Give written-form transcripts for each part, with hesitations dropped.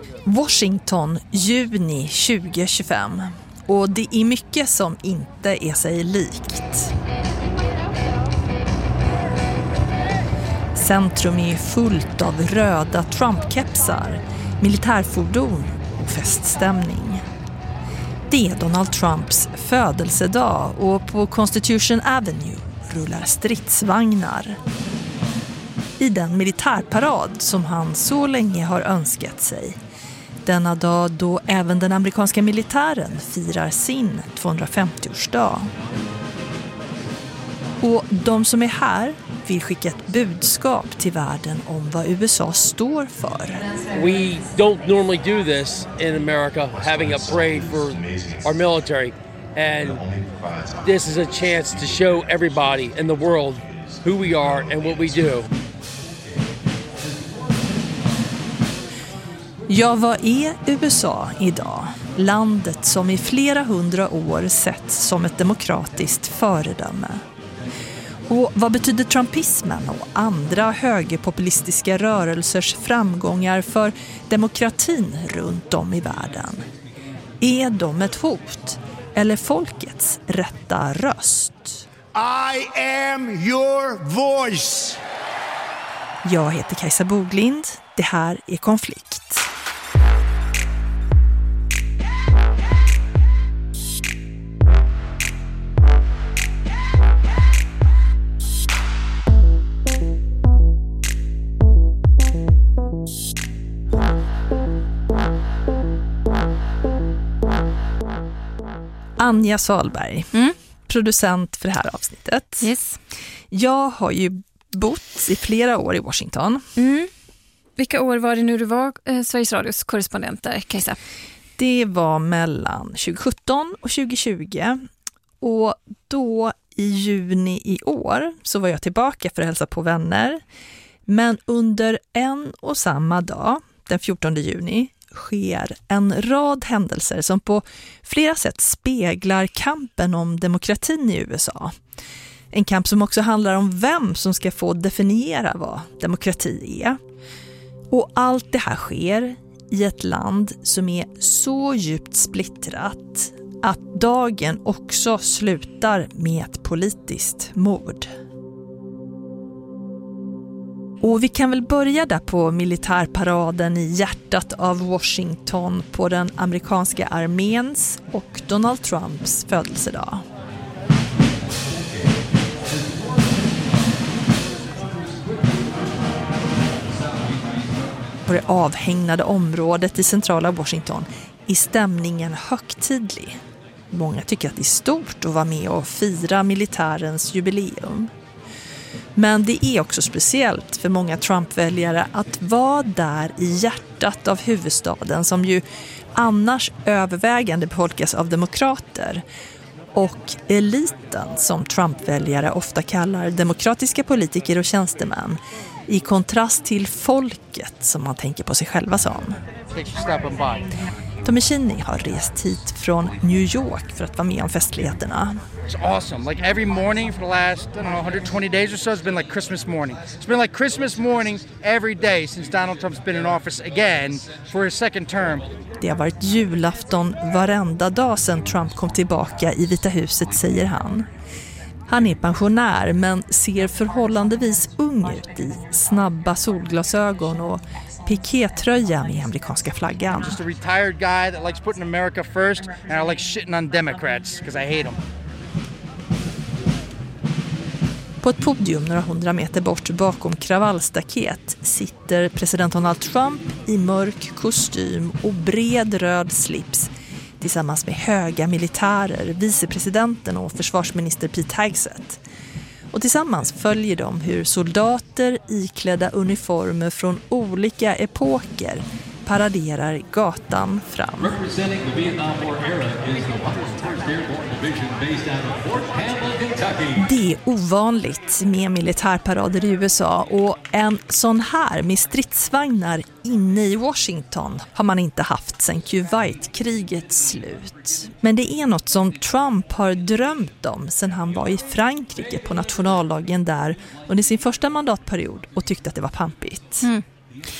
Washington, juni 2025. Och det är mycket som inte är sig likt. Centrum är fullt av röda Trump-kepsar, militärfordon och feststämning. Det är Donald Trumps födelsedag och på Constitution Avenue rullar stridsvagnar. I den militärparad som han så länge har önskat sig. Denna dag då även den amerikanska militären firar sin 250-årsdag. Och de som är här vill skicka ett budskap till världen om vad USA står för. We don't normally do this in America, having a parade for our military. And this is a chance to show everybody in the world who we are and what we do. Ja, vad är USA idag? Landet som i flera hundra år setts som ett demokratiskt föredöme. Och vad betyder trumpismen och andra högerpopulistiska rörelsers framgångar för demokratin runt om i världen? Är de ett hot eller folkets rätta röst? I am your voice. Jag heter Kajsa Boglind. Det här är Konflikt. Anja Salberg, producent för det här avsnittet. Yes. Jag har ju bott i flera år i Washington. Vilka år var det nu du var Sveriges Radios korrespondent där, Kajsa? Det var mellan 2017 och 2020. Och då i juni i år så var jag tillbaka för att hälsa på vänner. Men under en och samma dag, den 14 juni, sker en rad händelser som på flera sätt speglar kampen om demokratin i USA. En kamp som också handlar om vem som ska få definiera vad demokrati är. Och allt det här sker i ett land som är så djupt splittrat att dagen också slutar med ett politiskt mord. Och vi kan väl börja där på militärparaden i hjärtat av Washington på den amerikanska arméns och Donald Trumps födelsedag. På det avhägnade området i centrala Washington är stämningen högtidlig. Många tycker att det är stort att vara med och fira militärens jubileum. Men det är också speciellt för många Trump-väljare att vara där i hjärtat av huvudstaden som ju annars övervägande befolkas av demokrater. Och eliten som Trump-väljare ofta kallar demokratiska politiker och tjänstemän i kontrast till folket som man tänker på sig själva som. Tommy Kinney har rest hit från New York för att vara med om festligheterna. It's awesome. Like every morning for the last, 120 days or so, it's been like Christmas morning. It's been like Christmas morning every day since Donald Trump's been in office again for his second term. Det har varit julafton varenda dag sedan Trump kom tillbaka i Vita huset, säger han. Han är pensionär men ser förhållandevis ung ut i snabba solglasögon och pikétröja med amerikanska flaggan. Just a retired guy that likes putting America first and I like shitting on Democrats because I hate them. På ett podium några 100 meter bort bakom kravallstaket sitter president Donald Trump i mörk kostym och bred röd slips tillsammans med höga militärer, vicepresidenten och försvarsminister Pete Hegseth. Och tillsammans följer de hur soldater iklädda uniformer från olika epoker paraderar gatan fram. Det är ovanligt med militärparader i USA och en sån här med stridsvagnar inne i Washington har man inte haft sedan Kuwait-krigets slut. Men det är något som Trump har drömt om sedan han var i Frankrike på nationaldagen där under sin första mandatperiod och tyckte att det var pampigt.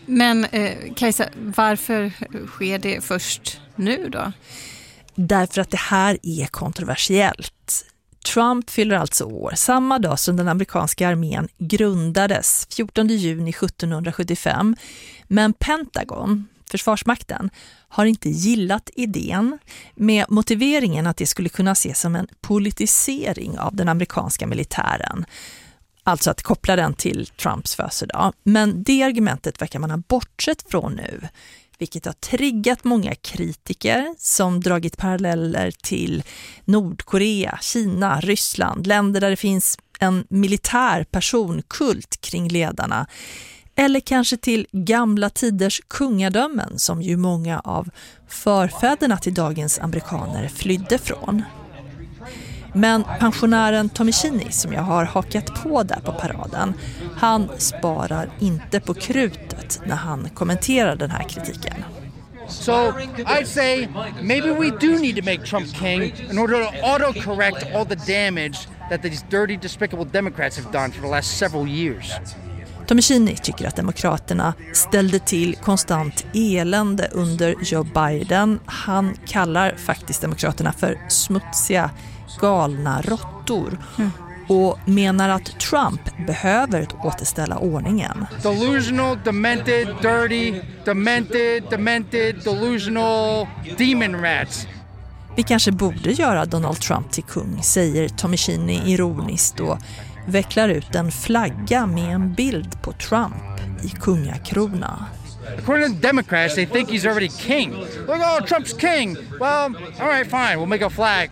Men Kajsa, varför sker det först nu då? Därför att det här är kontroversiellt. Trump fyller alltså år samma dag som den amerikanska armén grundades 14 juni 1775. Men Pentagon, försvarsmakten, har inte gillat idén med motiveringen att det skulle kunna ses som en politisering av den amerikanska militären. Alltså att koppla den till Trumps födelsedag. Men det argumentet verkar man ha bortsett från nu, vilket har triggat många kritiker som dragit paralleller till Nordkorea, Kina, Ryssland, länder där det finns en militär personkult kring ledarna. Eller kanske till gamla tiders kungadömen som ju många av förfäderna till dagens amerikaner flydde från. Men pensionären Tomishini som jag har hakat på där på paraden, han sparar inte på krutet när han kommenterar den här kritiken. So I'd say maybe we do need to make Trump king in order to auto-correct all the damage that these dirty, despicable Democrats have done for the last several years. Tomishini tycker att demokraterna ställde till konstant elände under Joe Biden. Han kallar faktiskt demokraterna för smutsiga, galna råttor och menar att Trump behöver återställa ordningen. Delusional, demented, dirty, demented, delusional demon rats. Vi kanske borde göra Donald Trump till kung, säger Tomishini ironiskt och vecklar ut en flagga med en bild på Trump i kungakrona. According to the Democrats, they think he's already king. Look, oh, Trump's king. Well, all right, fine, we'll make a flag.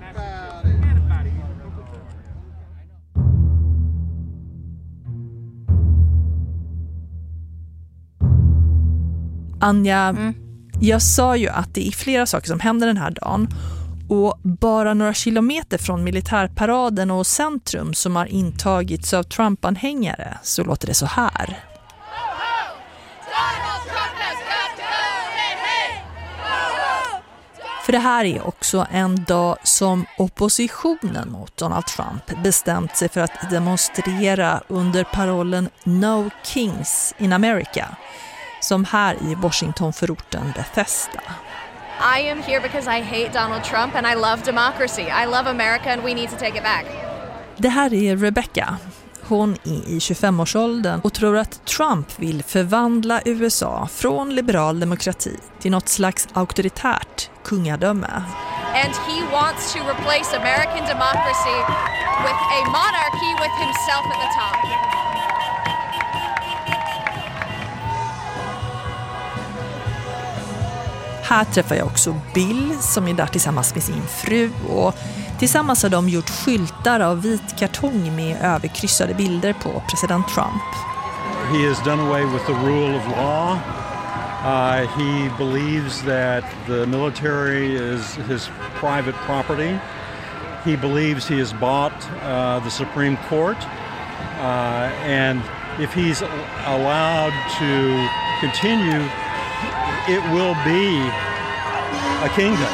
Anja, jag sa ju att det är flera saker som händer den här dagen. Och bara några kilometer från militärparaden och centrum som har intagits av Trump-anhängare så låter det så här. För det här är också en dag som oppositionen mot Donald Trump bestämt sig för att demonstrera under parollen No Kings in America, som här i Washington-förorten Bethesda. I am here because I hate Donald Trump and I love democracy. I love America and we need to take it back. Det här är Rebecca. Hon är i 25-årsåldern och tror att Trump vill förvandla USA från liberal demokrati till något slags auktoritärt kungadöme. And he wants to replace American democracy with a monarchy with himself at the top. Här träffar jag också Bill som är där tillsammans med sin fru och tillsammans har de gjort skyltar av vit kartong med överkryssade bilder på president Trump. He has done away with the rule of law. He believes that the military is his private property. He believes he has bought the Supreme Court. And if he's allowed to continue, it will be a kingdom.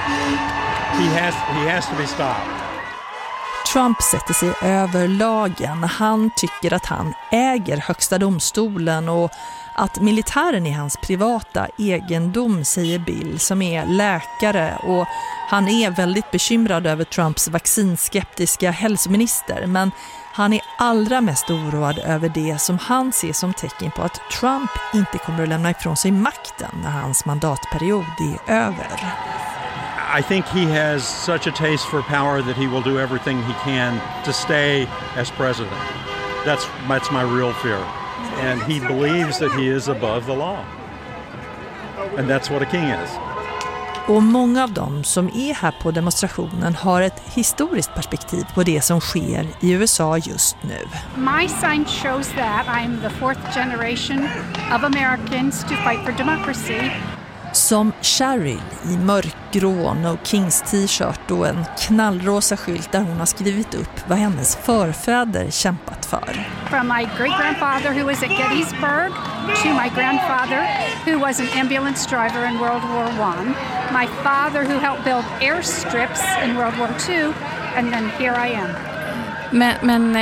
He has to be stopped. Trump sätter sig över lagen. Han tycker att han äger högsta domstolen och att militären är hans privata egendom, säger Bill som är läkare, och han är väldigt bekymrad över Trumps vaccinskeptiska hälsominister, men han är allra mest oroad över det som han ser som tecken på att Trump inte kommer att lämna ifrån sig makten när hans mandatperiod är över. I think he has such a taste for power that he will do everything he can to stay as president. That's my real fear. And he believes that he is above the law. And that's what a king is. Och många av dem som är här på demonstrationen har ett historiskt perspektiv på det som sker i USA just nu. My sign shows that I'm the fourth generation of Americans to fight for democracy. Som Cheryl i mörkgrå No Kings t-shirt och en knallrosa skylt där hon har skrivit upp vad hennes förfäder kämpat för. From my great-grandfather who was at Gettysburg to my grandfather who was an ambulance driver in World War I, my father who helped build airstrips in World War II, and then here I am. Men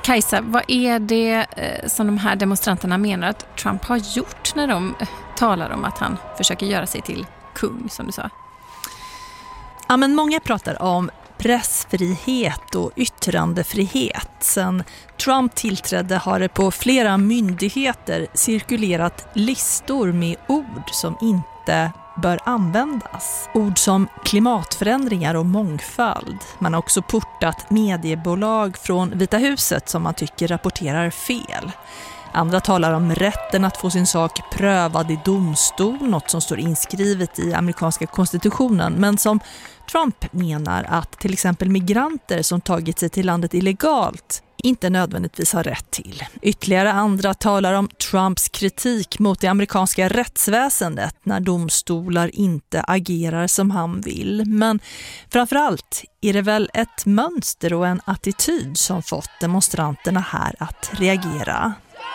Kajsa, vad är det som de här demonstranterna menar att Trump har gjort när de talar om att han försöker göra sig till kung, som du sa? Ja, men många pratar om pressfrihet och yttrandefrihet. Sen Trump tillträdde har det på flera myndigheter cirkulerat listor med ord som inte bör användas. Ord som klimatförändringar och mångfald. Man har också portat mediebolag från Vita huset som man tycker rapporterar fel. Andra talar om rätten att få sin sak prövad i domstol, något som står inskrivet i amerikanska konstitutionen, men som Trump menar att till exempel migranter som tagit sig till landet illegalt inte nödvändigtvis har rätt till. Ytterligare andra talar om Trumps kritik mot det amerikanska rättsväsendet när domstolar inte agerar som han vill. Men framförallt är det väl ett mönster och en attityd som fått demonstranterna här att reagera.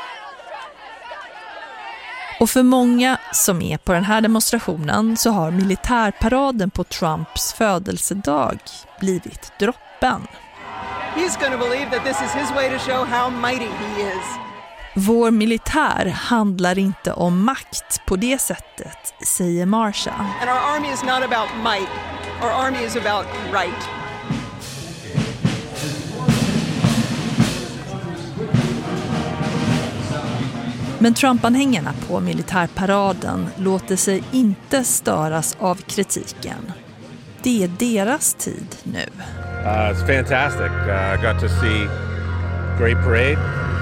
Och för många som är på den här demonstrationen så har militärparaden på Trumps födelsedag blivit droppen. He's going to believe that this is his way to show how mighty he is. Vår militär handlar inte om makt på det sättet, säger Marsha. And our army is not about might. Our army is about right. Men Trump-anhängarna på militärparaden låter sig inte störas av kritiken. Det är deras tid nu. It's fantastic. I got to see great parade.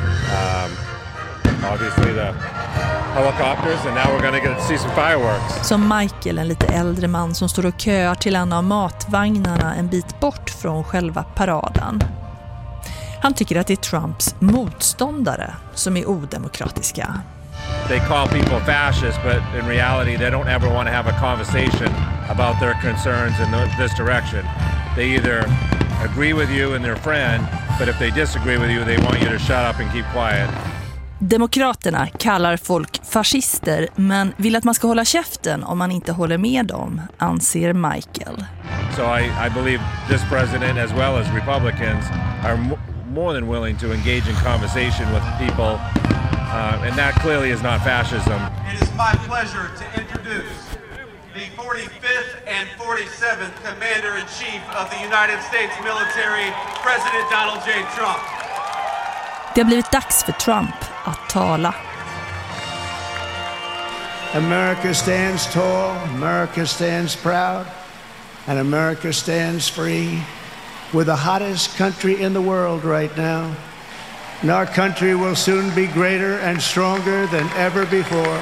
Obviously the helicopters, and now we're going to get to see some fireworks. Som Michael, en lite äldre man som står och köar till en av matvagnarna en bit bort från själva paraden. Han tycker att det är Trumps motståndare som är odemokratiska. They call people fascists, but in reality they don't ever want to have a conversation about their concerns in this direction. They either agree with you and their friend, but if they disagree with you, they want you to shut up and keep quiet. Demokraterna kallar folk fascister men vill att man ska hålla käften om man inte håller med dem, anser Michael. So I believe this president as well as Republicans are more than willing to engage in conversation with people, and that clearly is not fascism. It is my pleasure to introduce the 45th and 47th Commander-in-Chief of the United States Military, President Donald J. Trump. Det har blivit dags för Trump att tala. America stands tall, America stands proud, and America stands free. We're the hottest country in the world right now. And our country will soon be greater and stronger than ever before.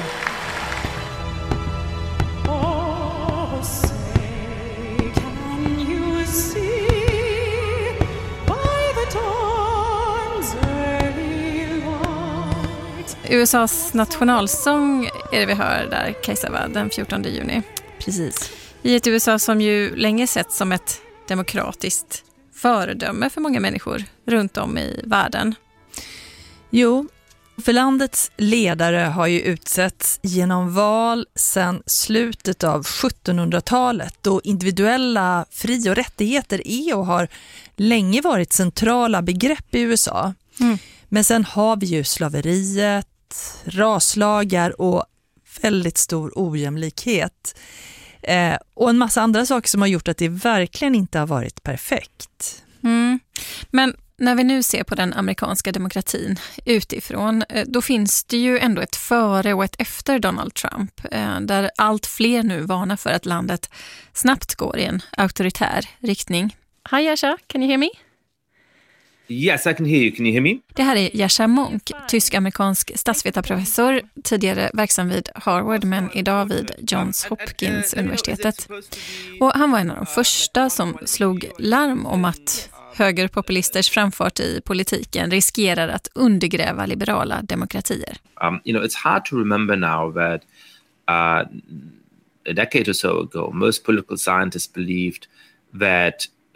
USAs nationalsång är det vi hör där, Kajsa, den 14 juni. Precis. I ett USA som ju länge sett som ett demokratiskt föredöme för många människor runt om i världen. Jo, för landets ledare har ju utsetts genom val sedan slutet av 1700-talet och individuella fri- och rättigheter är och har länge varit centrala begrepp i USA. Mm. Men sen har vi ju slaveriet, raslagar och väldigt stor ojämlikhet. Och en massa andra saker som har gjort att det verkligen inte har varit perfekt. Mm. Men när vi nu ser på den amerikanska demokratin utifrån, då finns det ju ändå ett före och ett efter Donald Trump, där allt fler nu varnar för att landet snabbt går i en auktoritär riktning. Hi Yasha, can you hear me? Yes, I can hear you. Can you hear me? Det här är Yasha Monk, tysk-amerikansk statsvetarprofessor, tidigare verksam vid Harvard men idag vid Johns Hopkins universitetet. Och han var en av de första som slog larm om att högerpopulisters framfart i politiken riskerar att undergräva liberala demokratier. It's hard to remember now that a decade or so ago, most political scientists believed that,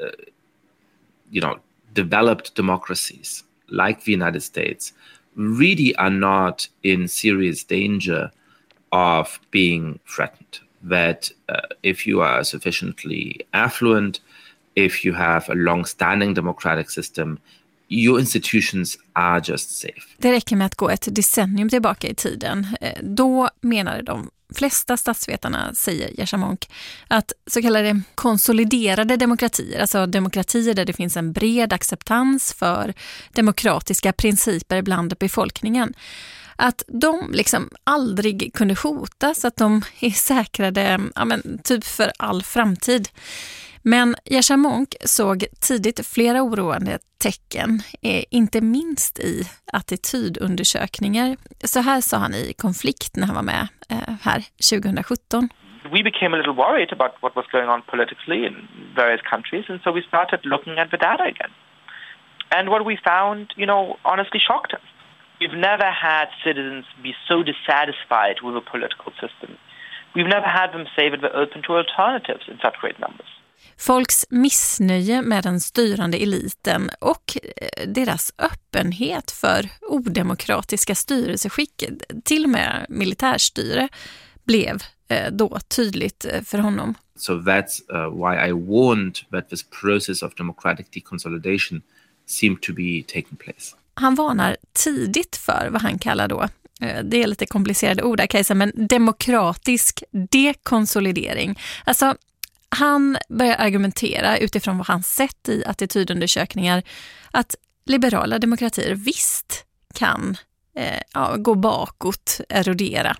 developed democracies like the United States really are not in serious danger of being threatened. That if you are sufficiently affluent, if you have a long-standing democratic system, your institutions are just safe. Det räcker med att gå ett decennium tillbaka i tiden. Då menade de flesta statsvetarna, säger Yascha Mounk, att så kallade konsoliderade demokratier, alltså demokratier där det finns en bred acceptans för demokratiska principer bland befolkningen, att de liksom aldrig kunde hotas, att de är säkrade typ för all framtid. Men Yascha Mounk såg tidigt flera oroande tecken, inte minst i attitydundersökningar. Så här sa han i Konflikt när han var med här 2017. We became a little worried about what was going on politically in various countries, and so we started looking at the data again. And what we found, honestly shocked us. We've never had citizens be so dissatisfied with the political system. We've never had them say that they're open to alternatives in such great numbers. Folks missnöje med den styrande eliten och deras öppenhet för odemokratiska styrelseskick, till och med militärstyre, blev då tydligt för honom. So that's why I warned that this process of democratic deconsolidation seemed to be taking place. Han varnar tidigt för vad han kallar då, det är lite komplicerade ord där, Kajsa, men demokratisk dekonsolidering. Alltså, han börjar argumentera utifrån vad han sett i attitydundersökningar att liberala demokratier visst kan gå bakåt, erodera.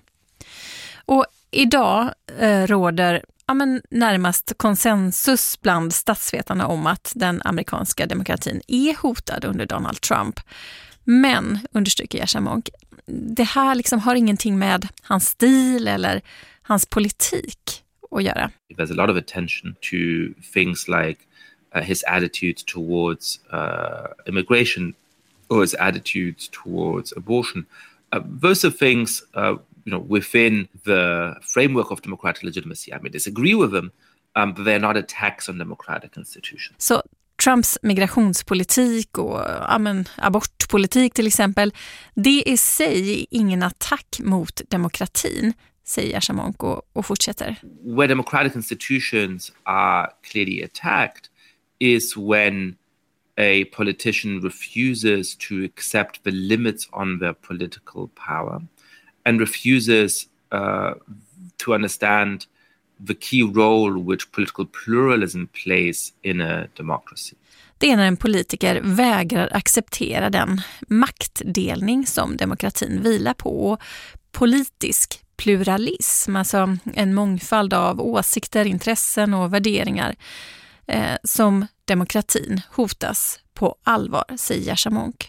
Och idag råder närmast konsensus bland statsvetarna om att den amerikanska demokratin är hotad under Donald Trump. Men, understryker Yascha Mounk, det här liksom har ingenting med hans stil eller hans politik att göra. There's a lot of attention to things like his attitudes towards immigration or his attitudes towards abortion. Those are things within the framework of democratic legitimacy. I may disagree with them, but they're not attacks on democratic institutions. Så Trumps migrationspolitik och abortpolitik till exempel, det är i sig ingen attack mot demokratin, säger Yascha Mounk och fortsätter. Where democratic institutions are clearly attacked is when a politician refuses to accept the limits on their political power and refuses to understand the key role which political pluralism plays in a democracy. Det är när en politiker vägrar acceptera den maktdelning som demokratin vilar på, och politisk pluralism, alltså en mångfald av åsikter, intressen och värderingar som demokratin hotas på allvar, säger Yascha Mounk.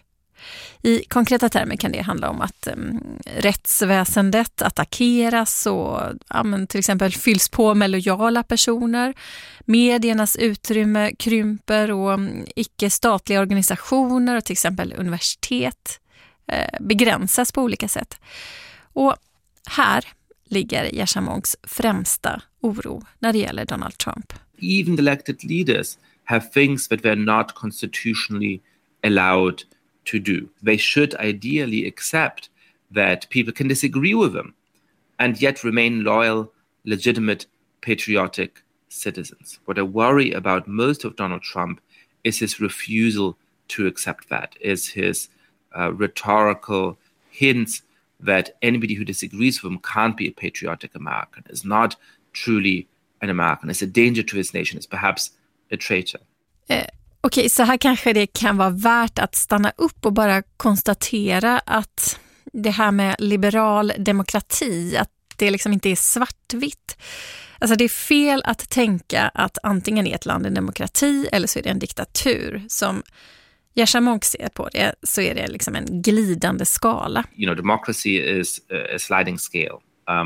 I konkreta termer kan det handla om att rättsväsendet attackeras och till exempel fylls på med lojala personer. Mediernas utrymme krymper och icke-statliga organisationer och till exempel universitet begränsas på olika sätt. Och här ligger Yascha Mounks främsta oro när det gäller Donald Trump. Even the elected leaders have things that they're not constitutionally allowed to do. They should ideally accept that people can disagree with them and yet remain loyal, legitimate, patriotic citizens. What I worry about most of Donald Trump is his refusal to accept that, is his rhetorical hints that anybody who disagrees with him can't be a patriotic American, is not truly an American, is a danger to his nation, is perhaps a traitor. Okej, så här kanske det kan vara värt att stanna upp och bara konstatera att det här med liberal demokrati, att det liksom inte är svartvitt. Alltså det är fel att tänka att antingen är ett land en demokrati eller så är det en diktatur. Som Yascha Mounk ser på det, så är det liksom en glidande skala. Democracy is a sliding scale.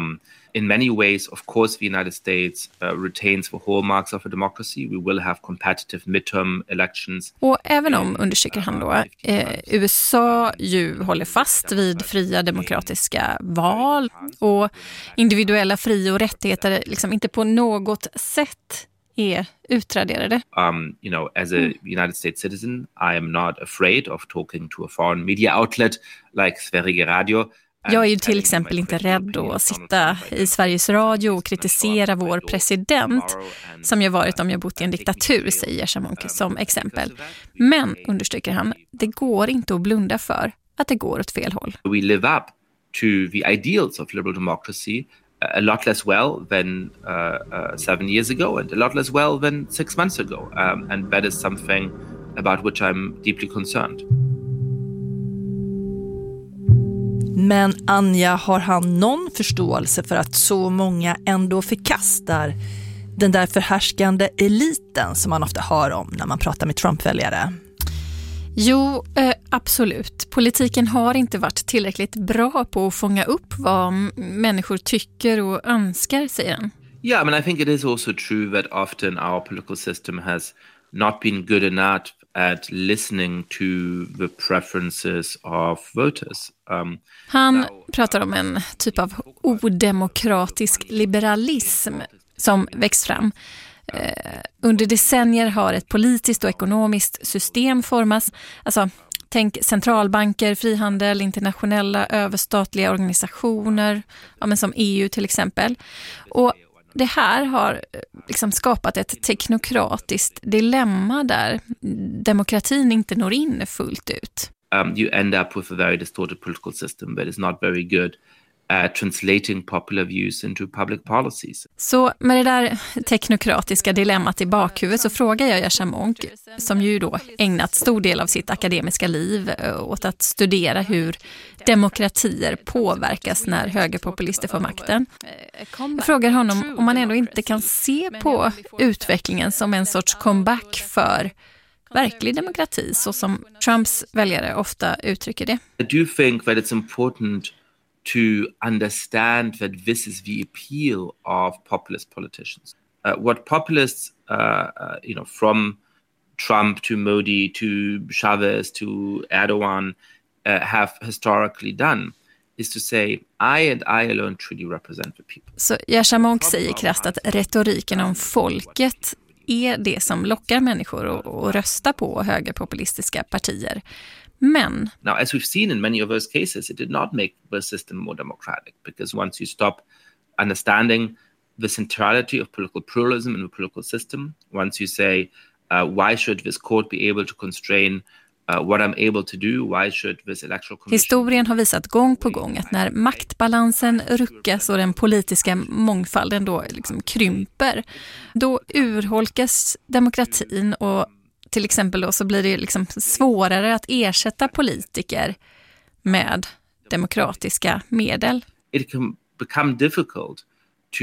In many ways, of course, the United States retains the hallmarks of a democracy. We will have competitive midterm elections. Och även om, undersöker han då, USA ju håller fast vid fria demokratiska val och individuella fri- och rättigheter liksom inte på något sätt är utraderade. As a United States citizen, I am not afraid of talking to a foreign media outlet like Sveriges Radio. Jag är ju till exempel inte rädd att sitta i Sveriges Radio och kritisera vår president, som jag varit om jag bott i en diktatur, säger Yasha som exempel. Men, understryker han, det går inte att blunda för att det går åt fel håll. We live up to the ideals of liberal democracy a lot less well than 7 years ago and a lot less well than 6 months ago. And that is something about which I'm deeply concerned. Men Anja, har han någon förståelse för att så många ändå förkastar den där förhärskande eliten som man ofta hör om när man pratar med Trump-väljare? Jo, absolut. Politiken har inte varit tillräckligt bra på att fånga upp vad människor tycker och önskar, säger han. Yeah, I mean, I think it is also true that often our political system has not been good enough at listening to the preferences of voters. Han pratar om en typ av odemokratisk liberalism som växt fram. Under decennier har ett politiskt och ekonomiskt system formats. Alltså, tänk centralbanker, frihandel, internationella överstatliga organisationer, men som EU till exempel. Och det här har liksom skapat ett teknokratiskt dilemma där demokratin inte når in fullt ut. You end up with a very distorted political system that is not very good at translating popular views into public policies. Så med det där teknokratiska dilemmat i bakhuvudet så frågar jag Yasha Monk, som ju då ägnat stor del av sitt akademiska liv åt att studera hur demokratier påverkas när högerpopulister får makten. Jag frågar honom om man ändå inte kan se på utvecklingen som en sorts comeback för verklig demokrati, så som Trumps väljare ofta uttrycker det. I do think that it's important to understand that this is the appeal of populist politicians. What populists, from Trump to Modi to Chavez to Erdogan have historically done is to say, I and I alone truly represent the people. Så Yasha Monk säger krasst att retoriken om folket är det som lockar människor att rösta på högerpopulistiska partier. Men now, as we've seen in many of those cases, it did not make the system more democratic, because once you stop understanding the centrality of political pluralism in the political system, once you say, why should this court be able to constrain what I'm able to do, why should this electoral commission... Historien har visat gång på gång att när maktbalansen ruckas och den politiska mångfalden då liksom krymper, då urholkas demokratin, och till exempel då så blir det liksom svårare att ersätta politiker med demokratiska medel. It can become difficult to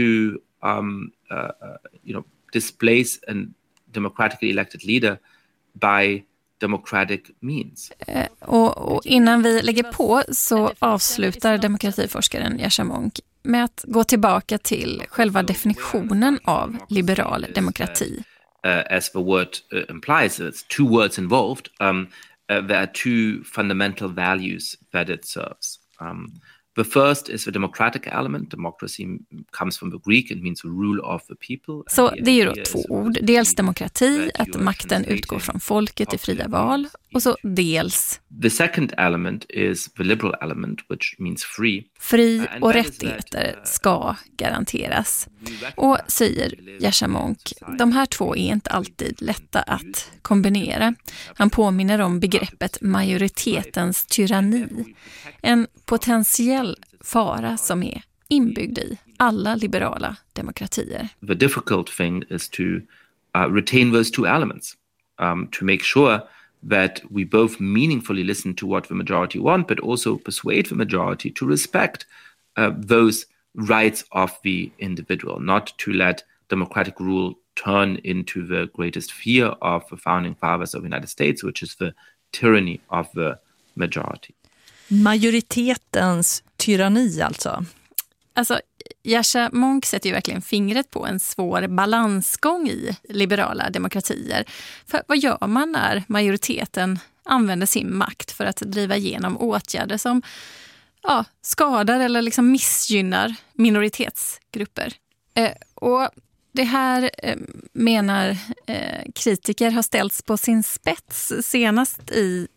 displace a democratically elected leader by democratic means. Och innan vi lägger på så avslutar demokratiforskaren Yasha Monk med att gå tillbaka till själva definitionen av liberal demokrati. As the word implies, it's two words involved. There are two fundamental values that it serves. The first is the democratic element. Democracy comes from the Greek and means the rule of the people. Så det är ju då två ord. Dels demokrati, att makten utgår från folket i fria val. Och så dels... The second element is the liberal element, which means free. Fri och rättigheter ska garanteras. Och säger Yasha Monk, de här två är inte alltid lätta att kombinera. Han påminner om begreppet majoritetens tyranni. En potentiell fara som är inbyggd i alla liberala demokratier. The difficult thing is to retain those two elements, to make sure that we both meaningfully listen to what the majority want, but also persuade the majority to respect those rights of the individual, not to let democratic rule turn into the greatest fear of the founding fathers of the United States, which is the tyranny of the majority. Majoritetens tyranni alltså? Alltså, Yasha Monk sätter ju verkligen fingret på en svår balansgång i liberala demokratier. För vad gör man när majoriteten använder sin makt för att driva igenom åtgärder som skadar eller liksom missgynnar minoritetsgrupper? Och det här menar kritiker har ställts på sin spets senast i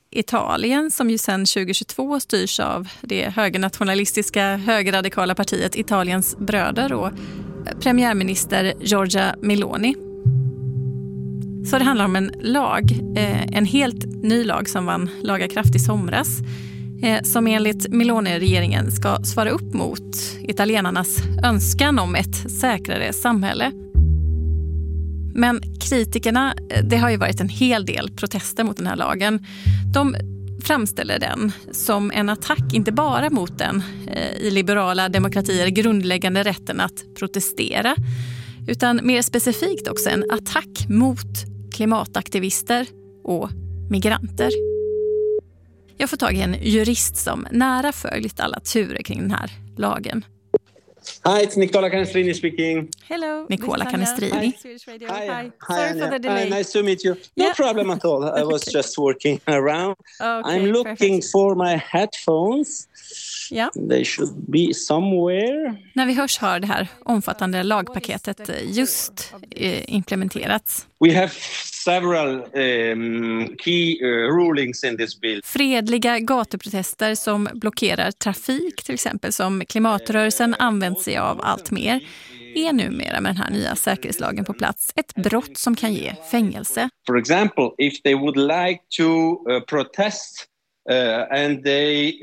Italien, som ju sedan 2022 styrs av det högernationalistiska högerradikala partiet Italiens bröder och premiärminister Giorgia Meloni. Så det handlar om en lag, en helt ny lag som vann laga kraft i somras, som enligt Meloni-regeringen ska svara upp mot italienarnas önskan om ett säkrare samhälle. Men kritikerna, det har ju varit en hel del protester mot den här lagen. De framställer den som en attack inte bara mot den i liberala demokratier grundläggande rätten att protestera, utan mer specifikt också en attack mot klimataktivister och migranter. Jag får tag i en jurist som nära följt alla turer kring den här lagen. Hi, it's Nicola Canestrini speaking. Hello, Nicola Canestrini. Hi. Sorry for the delay. Nice to meet you. No problem at all. I was just working around. Okay, I'm looking for my headphones. Yeah. They should be somewhere. När vi hörs har det här omfattande lagpaketet just implementerats. We have several key rulings in this bill. Fredliga gatuprotester som blockerar trafik, till exempel, som klimatrörelsen använt sig av allt mer, är numera med den här nya säkerhetslagen på plats ett brott som kan ge fängelse. For example, if they would like to protest and they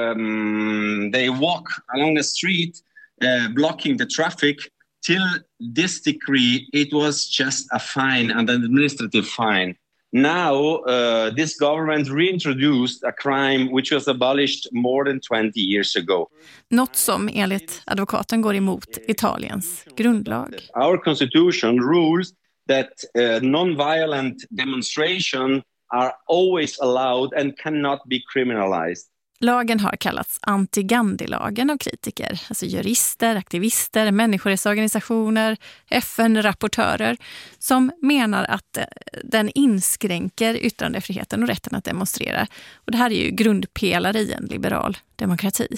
walk along the street blocking the traffic, till this decree it was just a fine, an administrative fine. Now this government reintroduced a crime which was abolished more than 20 years ago. Något som enligt advokaten går emot Italiens grundlag. Our constitution rules that non-violent demonstration are always allowed and cannot be criminalized. Lagen har kallats anti-Gandhi-lagen av kritiker, alltså jurister, aktivister, människorättsorganisationer, FN-rapportörer, som menar att den inskränker yttrandefriheten och rätten att demonstrera. Och det här är ju grundpelare i en liberal demokrati.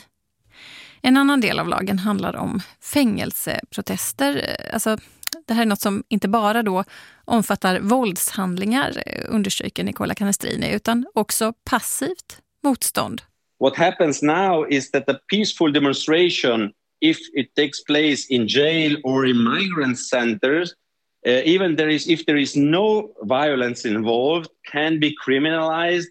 En annan del av lagen handlar om fängelseprotester. Alltså, det här är något som inte bara då omfattar våldshandlingar, understryker Nicola Canestrini, utan också passivt motstånd. What happens now is that a peaceful demonstration, if it takes place in jail or in migrant centers, even if there is no violence involved, can be criminalized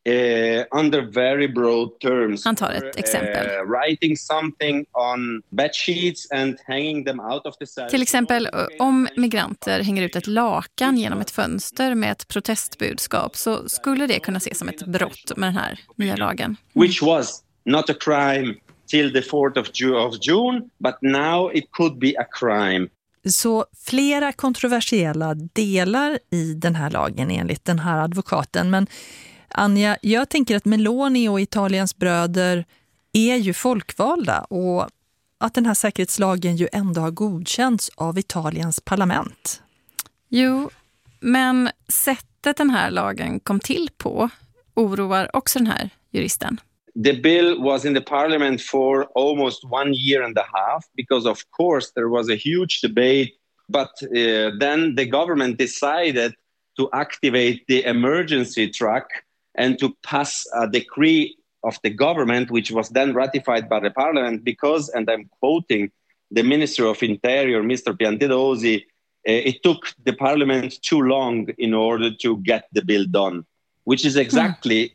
under very broad terms. Han tar ett exempel. Writing something on bed sheets and hanging them out of the cell. Till exempel om migranter hänger ut ett lakan genom ett fönster med ett protestbudskap, så skulle det kunna ses som ett brott med den här nya lagen. Which was not a crime till the 4th of June, but now it could be a crime. Så flera kontroversiella delar i den här lagen enligt den här advokaten, men Anja, jag tänker att Meloni och Italiens bröder är ju folkvalda och att den här säkerhetslagen ju ändå har godkänts av Italiens parlament. Jo, men sättet den här lagen kom till på oroar också den här juristen. The bill was in the parliament for almost 1 year and a half because of course there was a huge debate, but then the government decided to activate the emergency track and to pass a decree of the government, which was then ratified by the parliament because, and I'm quoting the Minister of Interior, Mr. Piantedosi, it took the parliament too long in order to get the bill done, which is exactly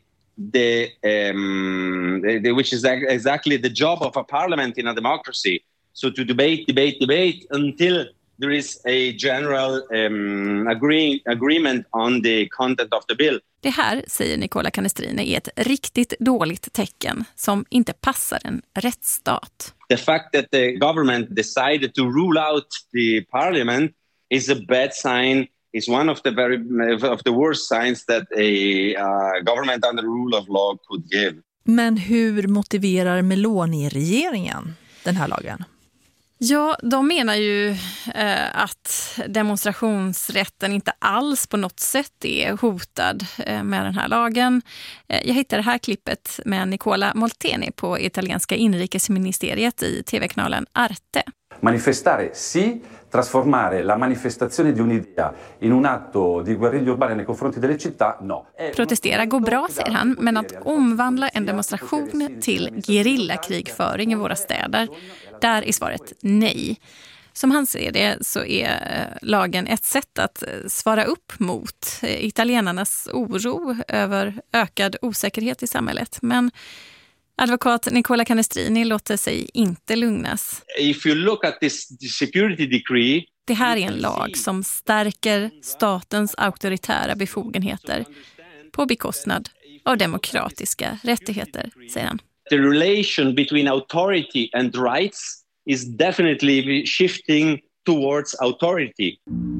exactly the job of a parliament in a democracy. So to debate until there is a general agreement on the content of the bill. Det här, säger Nicola Canestrini, är ett riktigt dåligt tecken som inte passar en rättsstat. The fact that the government decided to rule out the parliament is a bad sign. Is one of the worst signs that a government under rule of law could give. Men hur motiverar Meloni-regeringen den här lagen? Ja, de menar ju att demonstrationsrätten inte alls på något sätt är hotad med den här lagen. Jag hittade det här klippet med Nicola Molteni på italienska inrikesministeriet i tv-kanalen Arte. Manifestare sì, trasformare la manifestazione di un'idea in un atto di guerriglia urbana nei confronti delle città, no. Protestera går bra, säger han, men att omvandla en demonstration till gerillakrigföring i våra städer, där är svaret nej. Som han ser det så är lagen ett sätt att svara upp mot italienarnas oro över ökad osäkerhet i samhället. Men advokat Nicola Canestrini låter sig inte lugnas. If you look at this security decree, det här är en lag som stärker statens auktoritära befogenheter på bekostnad av demokratiska rättigheter, säger han. The relation between authority and rights is definitely shifting towards authority.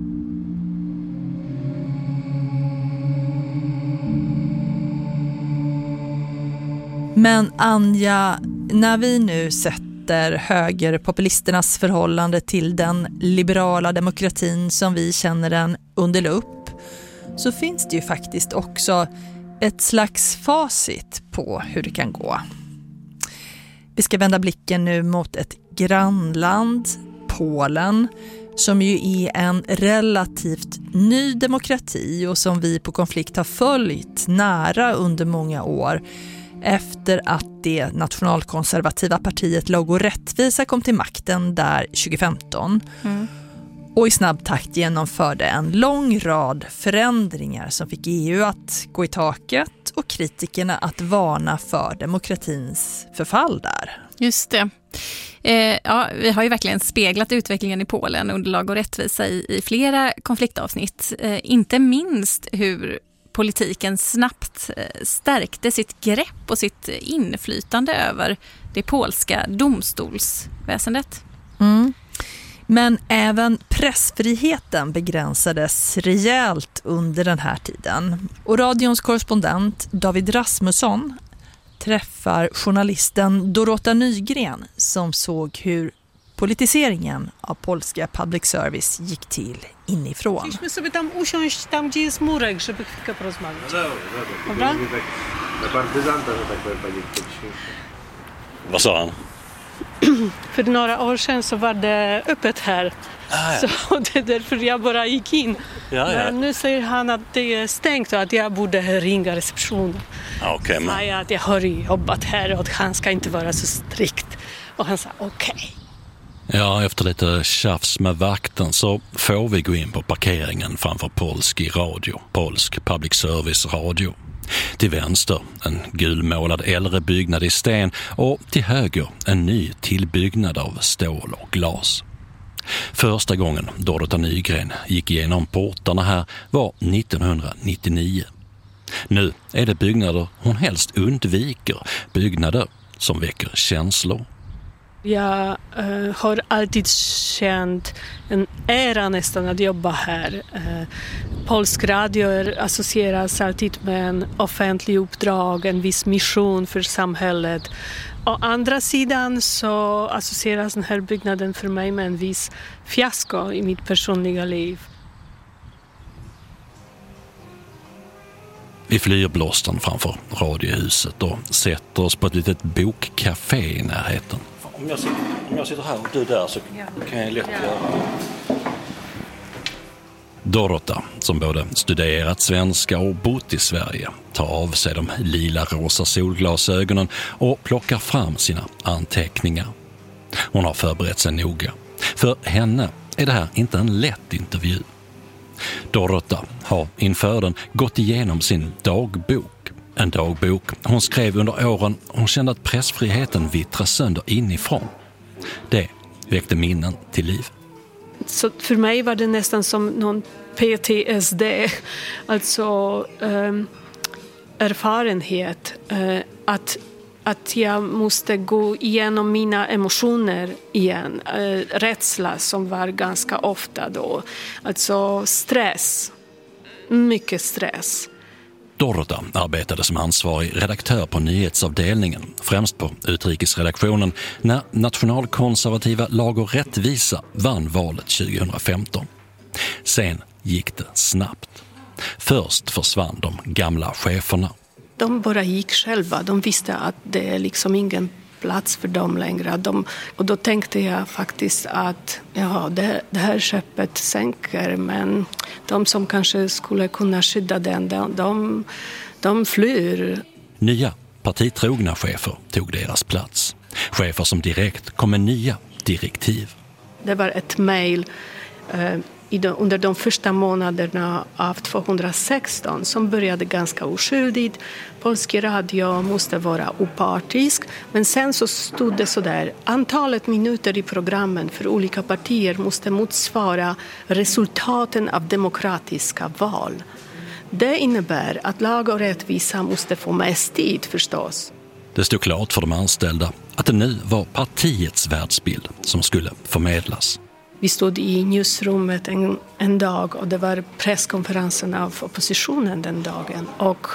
Men Anja, när vi nu sätter högerpopulisternas förhållande till den liberala demokratin som vi känner den under lupp, så finns det ju faktiskt också ett slags facit på hur det kan gå. Vi ska vända blicken nu mot ett grannland, Polen, som ju är en relativt ny demokrati och som vi på Konflikt har följt nära under många år efter att det nationalkonservativa partiet Lag och rättvisa kom till makten där 2015 och i snabb takt genomförde en lång rad förändringar som fick EU att gå i taket och kritikerna att varna för demokratins förfall där. Just det. Ja, vi har ju verkligen speglat utvecklingen i Polen under Lag och rättvisa i flera konfliktavsnitt. Inte minst hur politiken snabbt stärkte sitt grepp och sitt inflytande över det polska domstolsväsendet. Men även pressfriheten begränsades rejält under den här tiden. Och radions korrespondent David Rasmusson träffar journalisten Dorota Nygren som såg hur politiseringen av polska public service gick till inifrån. Chcieliśmy sobie tam usiąść, tam gdzie jest murek, żeby chwilkę porozmawiać. Dobra? Vad sa han? För några år sedan så var det öppet här. Så det är därför jag bara gick in. Men nu säger han att det är stängt och att jag borde ringa receptionen. Okay, men... Säga att jag har jobbat här och han ska inte vara så strikt. Och han sa okej. Ja, efter lite tjafs med vakten så får vi gå in på parkeringen framför polsk radio, polsk public service radio. Till vänster en gulmålad äldre byggnad i sten och till höger en ny tillbyggnad av stål och glas. Första gången Dorota Nygren gick igenom portarna här var 1999. Nu är det byggnader hon helst undviker, byggnader som väcker känslor. Jag har alltid känt en ära nästan att jobba här. Polsk radio associeras alltid med en offentlig uppdrag, en viss mission för samhället. Å andra sidan så associeras den här byggnaden för mig med en viss fiasko i mitt personliga liv. Vi flyr blåsten framför radiohuset och sätter oss på ett litet bokcafé i närheten. Om jag sitter här och du där så kan jag lätt göra. Dorota, som både studerat svenska och bott i Sverige, tar av sig de lila-rosa solglasögonen och plockar fram sina anteckningar. Hon har förberett sig noga. För henne är det här inte en lätt intervju. Dorota har inför den gått igenom sin dagbok. En dagbok hon skrev under åren hon kände att pressfriheten vittrar sönder inifrån. Det väckte minnen till liv. Så för mig var det nästan som någon PTSD, alltså erfarenhet att jag måste gå igenom mina emotioner igen. Rädsla som var ganska ofta då. Alltså stress, mycket stress. Dorota arbetade som ansvarig redaktör på nyhetsavdelningen, främst på utrikesredaktionen, när nationalkonservativa Lag och rättvisa vann valet 2015. Sen gick det snabbt. Först försvann de gamla cheferna. De bara gick själva. De visste att det är liksom ingen plats för dem längre. Och då tänkte jag faktiskt att det här skeppet sänker, men de som kanske skulle kunna skydda den, de flyr. Nya partitrogna chefer tog deras plats. Chefer som direkt kom med nya direktiv. Det var ett mejl under de första månaderna av 2016 som började ganska oskyldigt. Polsk radio måste vara opartisk, men sen så stod det så där: antalet minuter i programmen för olika partier måste motsvara resultaten av demokratiska val. Det innebär att lag och rättvisa måste få mest tid förstås. Det stod klart för de anställda att det nu var partiets världsbild som skulle förmedlas. Vi stod i newsroomet en dag och det var presskonferensen av oppositionen den dagen. Och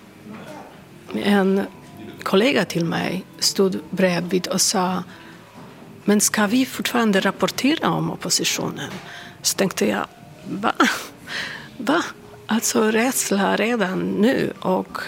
en kollega till mig stod bredvid och sa: men ska vi fortfarande rapportera om oppositionen? Så tänkte jag, va? Alltså rädsla redan nu, och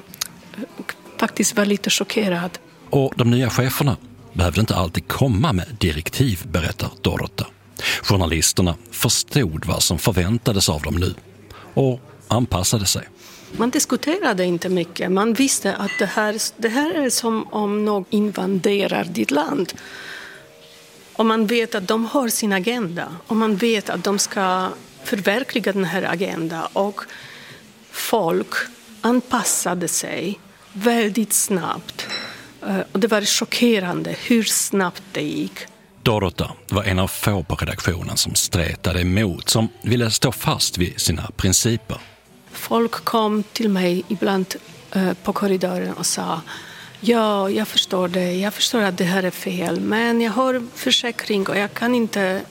faktiskt var lite chockerad. Och de nya cheferna behövde inte alltid komma med direktiv, berättar Dorota. Journalisterna förstod vad som förväntades av dem nu och anpassade sig. Man diskuterade inte mycket. Man visste att det här är som om någon invaderar ditt land. Och man vet att de har sin agenda. Och man vet att de ska förverkliga den här agendan. Och folk anpassade sig väldigt snabbt. Och det var chockerande hur snabbt det gick. Dorota var en av få på redaktionen som strätade emot, som ville stå fast vid sina principer. Folk kom till mig ibland på korridoren och sa: ja, jag förstår det. Jag förstår att det här är fel, men jag har försäkring och jag kan inte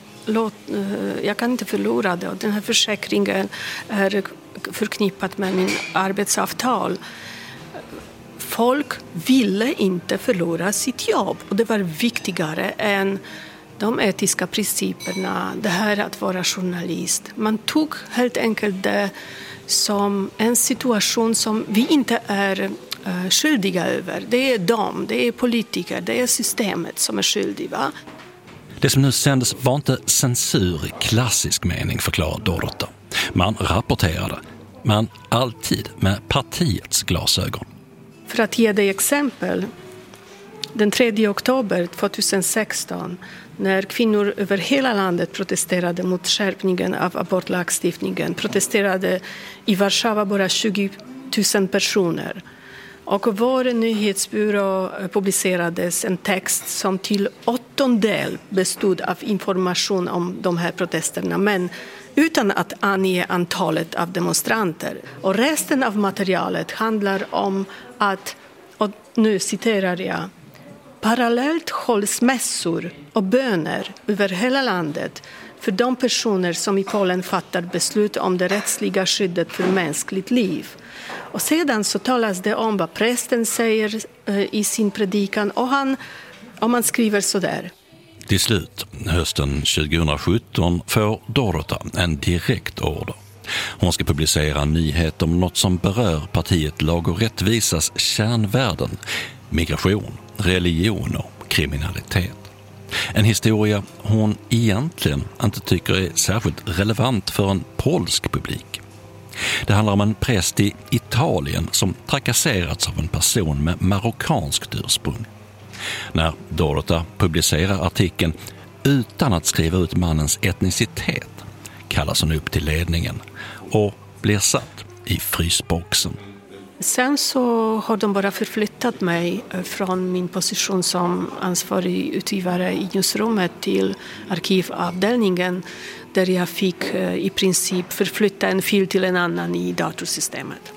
förlora det. Och den här försäkringen är förknippat med min arbetsavtal. Folk ville inte förlora sitt jobb, och det var viktigare än de etiska principerna, det här att vara journalist. Man tog helt enkelt det som en situation som vi inte är skyldiga över. Det är politiker, det är systemet som är skyldiga. Det som nu sändes var inte censur i klassisk mening, förklarar Dorota. Man rapporterade, men alltid med partiets glasögon. För att ge dig exempel, den 3 oktober 2016, när kvinnor över hela landet protesterade mot skärpningen av abortlagstiftningen, protesterade i Warszawa bara 20 000 personer. Och vår nyhetsbyrå publicerades en text som till 8/8 bestod av information om de här protesterna, men utan att ange antalet av demonstranter. Och resten av materialet handlar om att, och nu citerar jag: parallellt hålls mässor och böner över hela landet för de personer som i Polen fattar beslut om det rättsliga skyddet för mänskligt liv. Och sedan så talas det om vad prästen säger i sin predikan, och man skriver så där. Till slut, hösten 2017, får Dorota en direkt order. Hon ska publicera en nyhet om något som berör partiet Lag och rättvisas kärnvärden: migration, religion och kriminalitet. En historia hon egentligen inte tycker är särskilt relevant för en polsk publik. Det handlar om en präst i Italien som trakasserats av en person med marockanskt ursprung. När Dorota publicerar artikeln utan att skriva ut mannens etnicitet kallas hon upp till ledningen och blir satt i frysboxen. Sen så har de bara förflyttat mig från min position som ansvarig utgivare i newsroomet till arkivavdelningen, där jag fick i princip förflytta en fil till en annan i datorsystemet.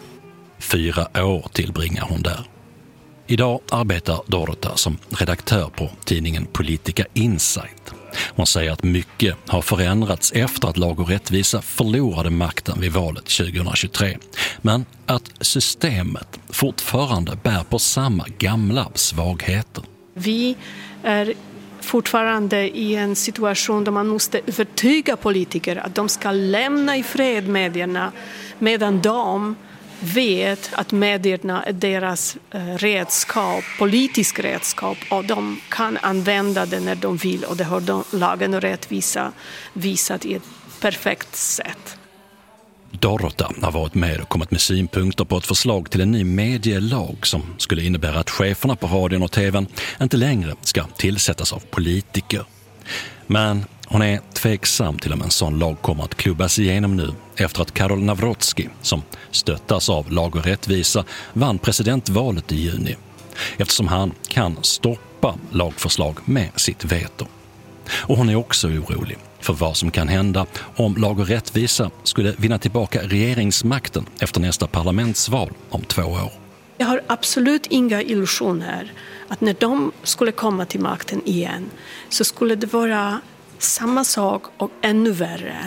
4 år tillbringar hon där. Idag arbetar Dorota som redaktör på tidningen Politica Insight. Hon säger att mycket har förändrats efter att Lag och rättvisa förlorade makten vid valet 2023. Men att systemet fortfarande bär på samma gamla svagheter. Vi är fortfarande i en situation där man måste övertyga politiker att de ska lämna i fred medierna, medan de vet att medierna är deras redskap, politisk redskap, och de kan använda det när de vill, och det har lagen och rättvisa visat i ett perfekt sätt. Dorota har varit med och kommit med synpunkter på ett förslag till en ny medielag som skulle innebära att cheferna på radion och tvn inte längre ska tillsättas av politiker. Men hon är tveksam till om en sån lag kommer att klubbas igenom nu efter att Karol Nawrocki, som stöttas av Lag och rättvisa, vann presidentvalet i juni. Eftersom han kan stoppa lagförslag med sitt veto. Och hon är också orolig för vad som kan hända om Lag och rättvisa skulle vinna tillbaka regeringsmakten efter nästa parlamentsval om 2 år. Jag har absolut inga illusioner att när de skulle komma till makten igen så skulle det vara samma sak och ännu värre.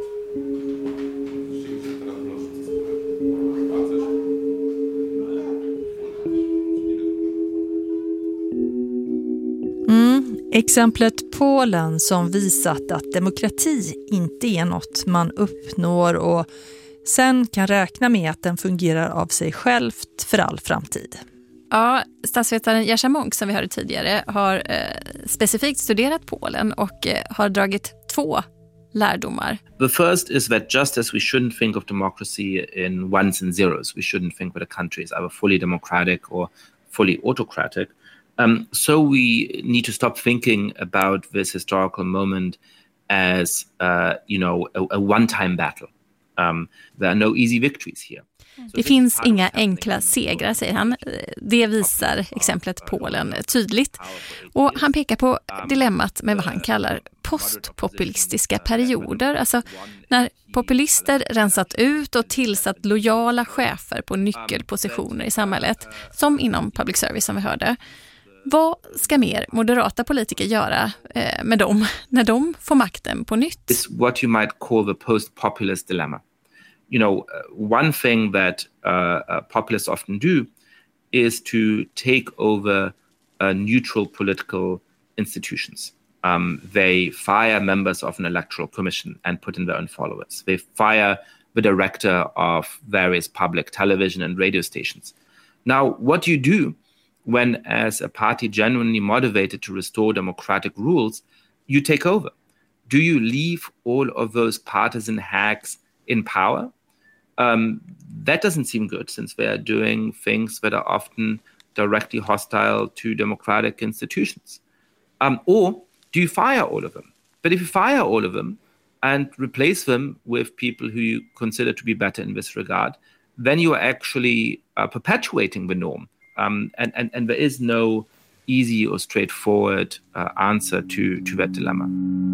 Exemplet Polen som visat att demokrati inte är något man uppnår och sen kan räkna med att den fungerar av sig självt för all framtid. Ja, statsvetaren Jerzy Monk som vi hörde tidigare har specifikt studerat Polen och har dragit 2 lärdomar. The first is that just as we shouldn't think of democracy in ones and zeros, we shouldn't think that a country is either fully democratic or fully autocratic. So we need to stop thinking about this historical moment as, a one-time battle. There are no easy victories here. Det finns inga enkla segrar, säger han. Det visar exemplet Polen tydligt. Och han pekar på dilemmat med vad han kallar postpopulistiska perioder. Alltså när populister rensat ut och tillsatt lojala chefer på nyckelpositioner i samhället, som inom public service som vi hörde. Vad ska mer moderata politiker göra med dem när de får makten på nytt? It's what you might call the post-populist dilemma. One thing that populists often do is to take over neutral political institutions. They fire members of an electoral commission and put in their own followers. They fire the director of various public television and radio stations. Now, what do you do when, as a party genuinely motivated to restore democratic rules, you take over? Do you leave all of those partisan hacks in power? That doesn't seem good, since they are doing things that are often directly hostile to democratic institutions. Or do you fire all of them? But if you fire all of them and replace them with people who you consider to be better in this regard, then you are actually perpetuating the norm. And there is no easy or straightforward answer to that dilemma.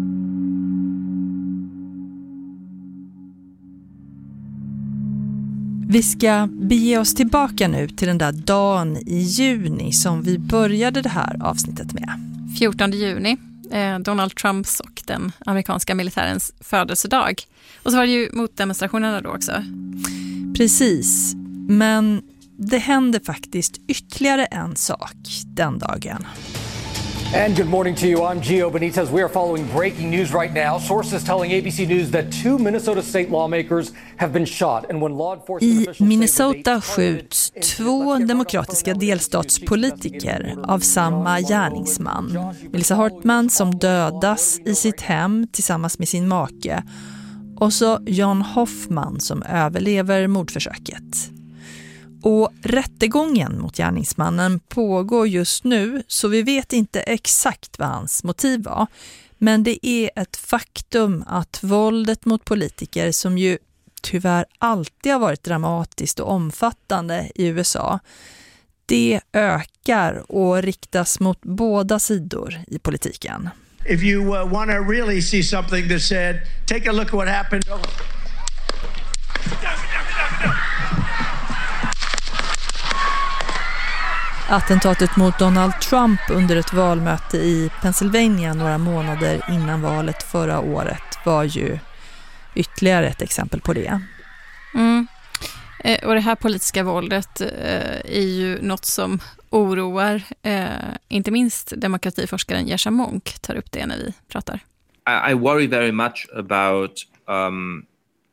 Vi ska bege oss tillbaka nu till den där dagen i juni som vi började det här avsnittet med. 14 juni, Donald Trumps och den amerikanska militärens födelsedag. Och så var det ju motdemonstrationerna då också. Precis, men det hände faktiskt ytterligare en sak den dagen. And good morning to you. I'm Gio Benitez. We are following breaking news right now. Sources telling ABC News that 2 Minnesota state lawmakers have been shot. And when law enforcement officials I Minnesota skjuts 2 demokratiska delstatspolitiker av samma gärningsman. Melissa Hartman som dödas i sitt hem tillsammans med sin make. Och så John Hoffman som överlever mordförsöket. Och rättegången mot gärningsmannen pågår just nu, så vi vet inte exakt vad hans motiv var. Men det är ett faktum att våldet mot politiker, som ju tyvärr alltid har varit dramatiskt och omfattande i USA, det ökar och riktas mot båda sidor i politiken. If you want to really see something that said, take a look at what happened. Attentatet mot Donald Trump under ett valmöte i Pennsylvania några månader innan valet förra året var ju ytterligare ett exempel på det. Och det här politiska våldet är ju något som oroar inte minst demokratiforskaren Jerzy Monk tar upp det när vi pratar. I worry very much about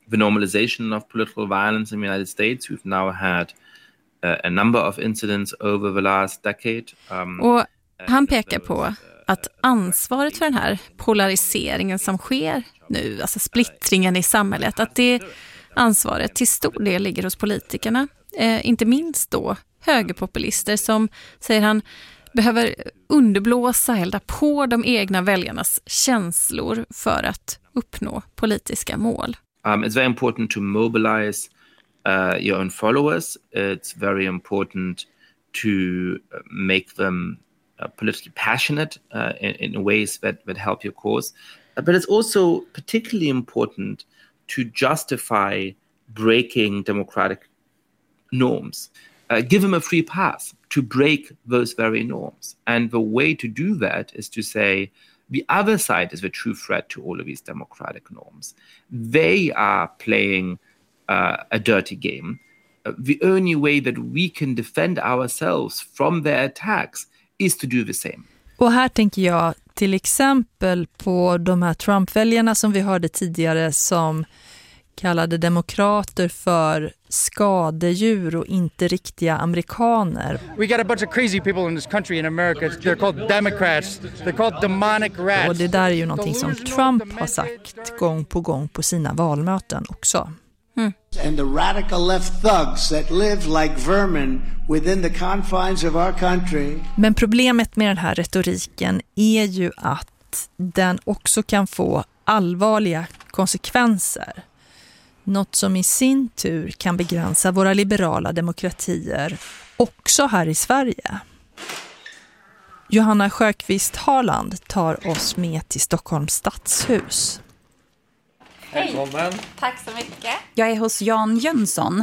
the normalization of political violence in the United States. We've now had a number of incidents over the last decade. Och han pekar på att ansvaret för den här polariseringen som sker nu, alltså splittringen i samhället, att det ansvaret till stor del ligger hos politikerna. Inte minst då högerpopulister som, säger han, behöver underblåsa, elda på de egna väljarnas känslor för att uppnå politiska mål. It's very important to mobilize your own followers. It's very important to make them politically passionate in ways that help your cause. But it's also particularly important to justify breaking democratic norms. Give them a free pass to break those very norms. And the way to do that is to say the other side is the true threat to all of these democratic norms. They are playing a dirty game. The only way that we can defend ourselves from their attacks is to do the same. Och här tänker jag till exempel på de här Trump-väljarna som vi hörde tidigare som kallade demokrater för skadedjur och inte riktiga amerikaner. We got a bunch of crazy people in this country in America. They're called Democrats. They're called demonic rats. Och det där är ju någonting som Trump har sagt gång på sina valmöten också. And the radical left thugs that live like vermin within the confines of our country. Men problemet med den här retoriken är ju att den också kan få allvarliga konsekvenser. Något som i sin tur kan begränsa våra liberala demokratier också här i Sverige. Johanna Sjöqvist Harland tar oss med till Stockholms stadshus. Välkommen. Tack så mycket. Jag är hos Jan Jönsson.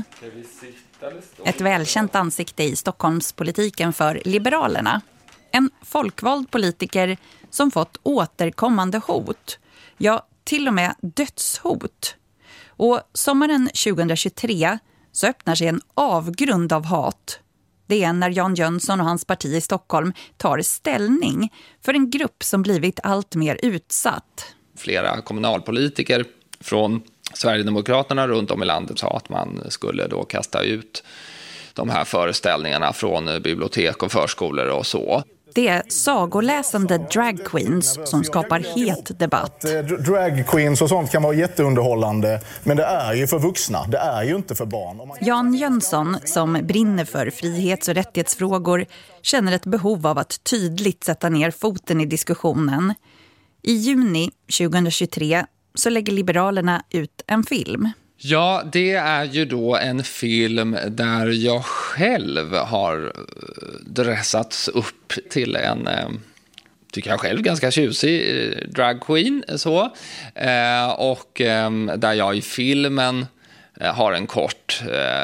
Ett välkänt ansikte i Stockholmspolitiken för Liberalerna. En folkvald politiker som fått återkommande hot. Ja, till och med dödshot. Och sommaren 2023 så öppnar sig en avgrund av hat. Det är när Jan Jönsson och hans parti i Stockholm tar ställning för en grupp som blivit allt mer utsatt. Flera kommunalpolitiker från Sverigedemokraterna runt om i landet sa att man skulle då kasta ut de här föreställningarna från bibliotek och förskolor och så. Det är sagoläsande drag queens som skapar het debatt. Drag queens och sånt kan vara jätteunderhållande, men det är ju för vuxna, det är ju inte för barn. Jan Jönsson, som brinner för frihets- och rättighetsfrågor, känner ett behov av att tydligt sätta ner foten i diskussionen. I juni 2023 så lägger Liberalerna ut en film. Ja, det är ju då en film där jag själv har dressats upp till en, tycker jag själv, ganska tjusig drag queen. Och där jag i filmen har en kort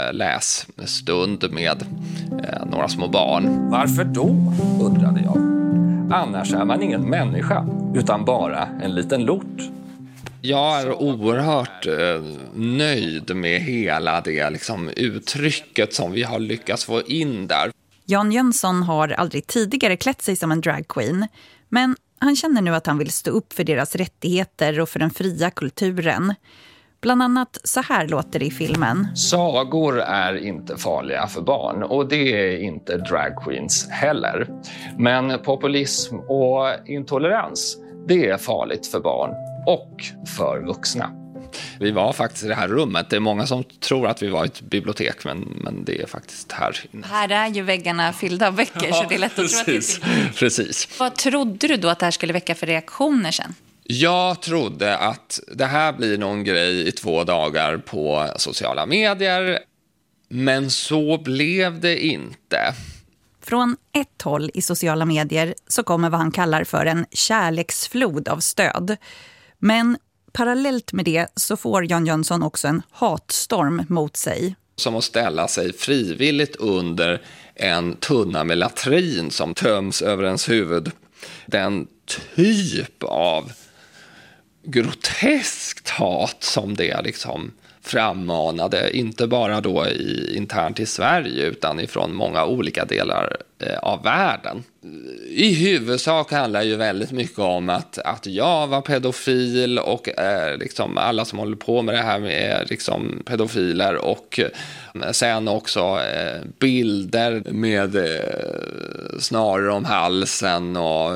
lässtund med några små barn. Varför då, undrade jag. Annars är man ingen människa, utan bara en liten lort. Jag är oerhört nöjd med hela det liksom, uttrycket som vi har lyckats få in där. Jan Jönsson har aldrig tidigare klätt sig som en drag queen, men han känner nu att han vill stå upp för deras rättigheter och för den fria kulturen. Bland annat så här låter det i filmen. Sagor är inte farliga för barn, och det är inte drag queens heller. Men populism och intolerans, det är farligt för barn och för vuxna. Vi var faktiskt i det här rummet. Det är många som tror att vi var i ett bibliotek, men det är faktiskt här inne. Här är ju väggarna fyllda av böcker, så det är lätt att tro att det är precis. Vad trodde du då att det här skulle väcka för reaktioner sen? Jag trodde att det här blir någon grej i 2 dagar på sociala medier, men så blev det inte. Från ett håll i sociala medier så kommer vad han kallar för en kärleksflod av stöd. Men parallellt med det så får Jan Jönsson också en hatstorm mot sig. Som att ställa sig frivilligt under en tunna med latrin som töms över ens huvud. Den typ av groteskt hat som det liksom frammanade, inte bara då internt i Sverige utan ifrån många olika delar av världen. I huvudsak handlar ju väldigt mycket om att jag var pedofil och liksom alla som håller på med det här är liksom pedofiler, och sen också bilder med snaror om halsen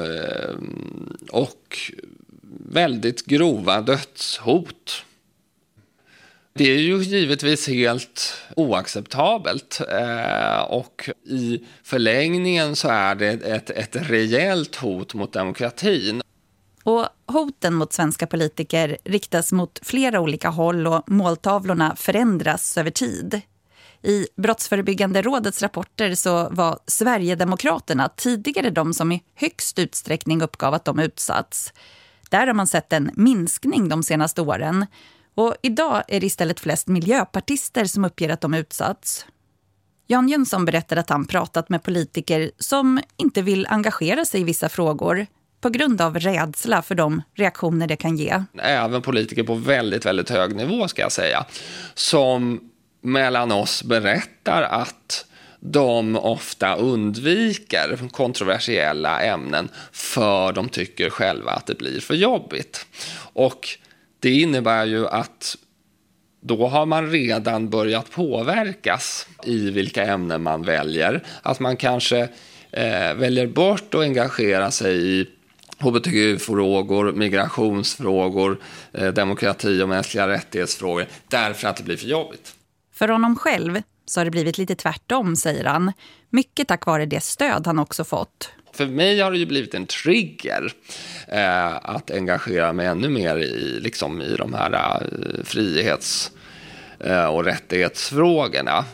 och väldigt grova dödshot. Det är ju givetvis helt oacceptabelt och i förlängningen så är det ett rejält hot mot demokratin. Och hoten mot svenska politiker riktas mot flera olika håll och måltavlorna förändras över tid. I Brottsförebyggande rådets rapporter så var Sverigedemokraterna tidigare de som i högst utsträckning uppgav att de utsatts. Där har man sett en minskning de senaste åren. Och idag är det istället flest miljöpartister som uppger att de utsatts. Jan Jönsson berättar att han pratat med politiker som inte vill engagera sig i vissa frågor på grund av rädsla för de reaktioner det kan ge. Även politiker på väldigt, väldigt hög nivå ska jag säga, som mellan oss berättar att de ofta undviker kontroversiella ämnen för de tycker själva att det blir för jobbigt. Och det innebär ju att då har man redan börjat påverkas i vilka ämnen man väljer. Att man kanske väljer bort att engagera sig i hbtq-frågor, migrationsfrågor, demokrati och mänskliga rättighetsfrågor därför att det blir för jobbigt. För honom själv så har det blivit lite tvärtom, säger han. Mycket tack vare det stöd han också fått. För mig har det ju blivit en trigger att engagera mig ännu mer i de här frihets- och rättighetsfrågorna.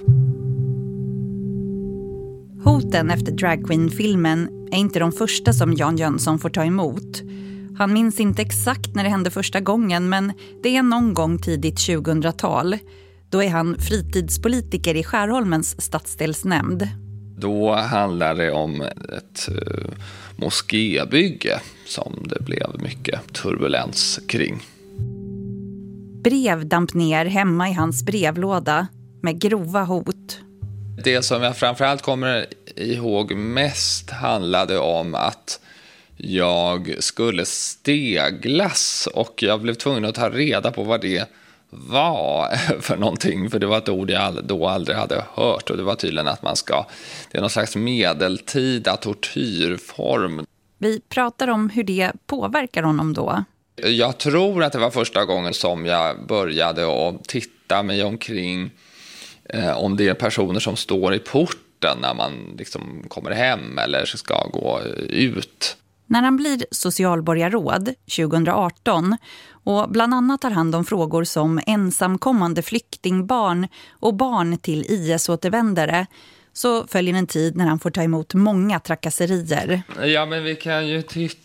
Hoten efter Drag Queen-filmen är inte de första som Jan Jönsson får ta emot. Han minns inte exakt när det hände första gången, men det är någon gång tidigt 2000-tal. Då är han fritidspolitiker i Skärholmens stadsdelsnämnd. Då handlar det om ett moskébygge som det blev mycket turbulens kring. Brev damp ner hemma i hans brevlåda med grova hot. Det som jag framförallt kommer ihåg mest handlade om att jag skulle steglas och jag blev tvungen att ta reda på vad det var för någonting, för det var ett ord jag då aldrig hade hört, och det var tydligen att det är någon slags medeltida tortyrform. Vi pratar om hur det påverkar honom då. Jag tror att det var första gången som jag började att titta mig omkring om det är personer som står i porten när man liksom kommer hem eller ska gå ut. När han blir socialborgarråd 2018 och bland annat tar hand om frågor som ensamkommande flyktingbarn och barn till IS-återvändare, så följer en tid när han får ta emot många trakasserier. Ja, men vi kan ju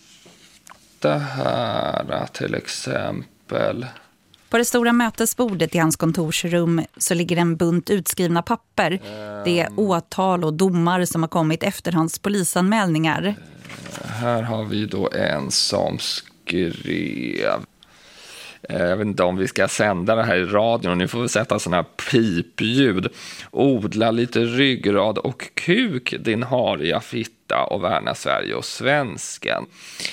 titta här till exempel. På det stora mötesbordet i hans kontorsrum så ligger en bunt utskrivna papper. Det är åtal och domar som har kommit efter hans polisanmälningar. Här har vi då en som skrev. Jag vet inte om vi ska sända det här i radion. Nu får vi sätta sådana här pipljud. Odla lite ryggrad och kuk, din hariga fitta, och värna Sverige och svensken.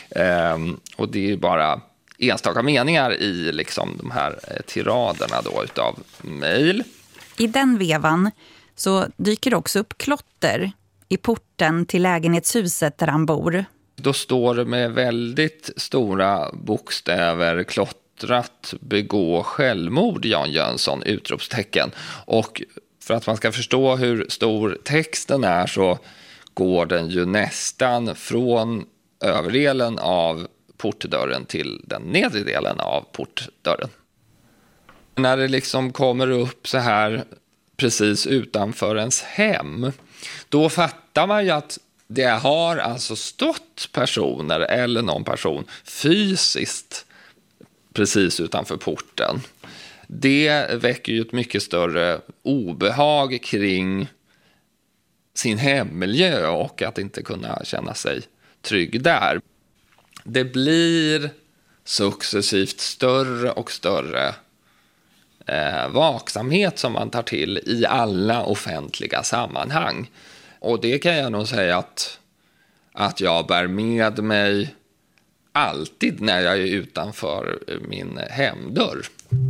Och det är bara enstaka meningar i liksom de här tiraderna då utav mejl. I den vevan så dyker det också upp klotter i porten till lägenhetshuset där han bor. Då står det med väldigt stora bokstäver klottrat, begå självmord, Jan Jönsson, utropstecken. Och för att man ska förstå hur stor texten är så går den ju nästan från överdelen av portdörren till den nedre delen av portdörren. När det liksom kommer upp så här precis utanför ens hem, då fattar man ju att det har alltså stått personer eller någon person fysiskt precis utanför porten. Det väcker ju ett mycket större obehag kring sin hemmiljö och att inte kunna känna sig trygg där. Det blir successivt större och större vaksamhet som man tar till i alla offentliga sammanhang. Och det kan jag nog säga att jag bär med mig alltid när jag är utanför min hemdörr.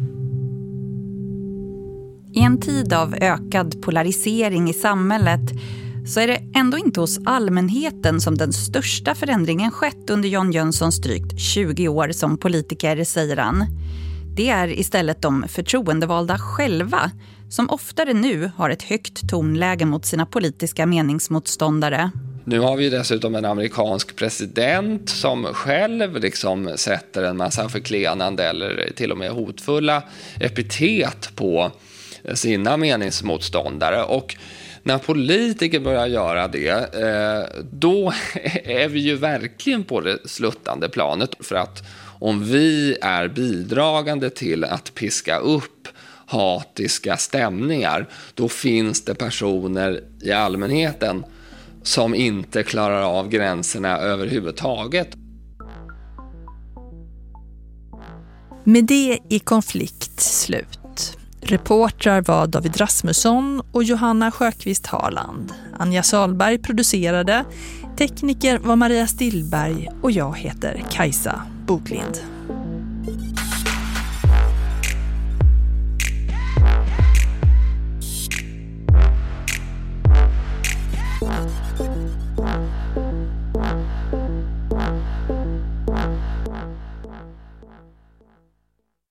I en tid av ökad polarisering i samhället så är det ändå inte hos allmänheten som den största förändringen skett under Jon Jönssons drygt 20 år som politiker, säger han. Det är istället de förtroendevalda själva som oftare nu har ett högt tonläge mot sina politiska meningsmotståndare. Nu har vi dessutom en amerikansk president som själv liksom sätter en massa förklenande eller till och med hotfulla epitet på sina meningsmotståndare. Och när politiker börjar göra det, då är vi ju verkligen på det sluttande planet. För att om vi är bidragande till att piska upp hatiska stämningar, då finns det personer i allmänheten som inte klarar av gränserna överhuvudtaget. Med det är konflikt slut. Reportrar var David Rasmusson och Johanna Sjöqvist Harland. Anja Salberg producerade, tekniker var Maria Stillberg och jag heter Kajsa Boglind.